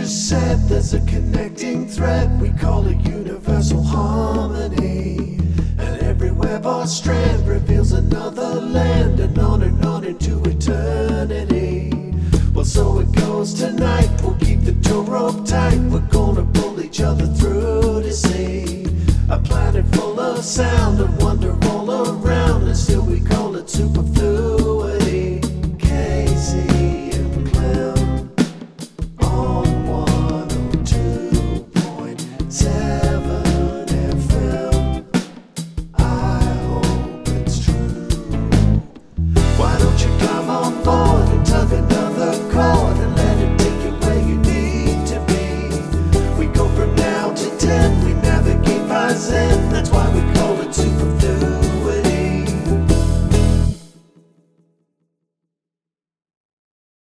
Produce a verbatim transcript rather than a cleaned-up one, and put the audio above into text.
just said there's a connecting thread we call it universal harmony. And every web or strand reveals another land, and on and on into eternity. Well, so it goes tonight, we'll keep the tow rope tight. We're gonna pull each other through to see a planet full of sound and wonder all around, and still we call it superfluity. Casey and Clem on one oh two point seven F M. I hope it's true. Why don't you come on board and tug another chord and let it take you where you need to be? We go from now to ten, we navigate by Zen. That's why we call it superfluity.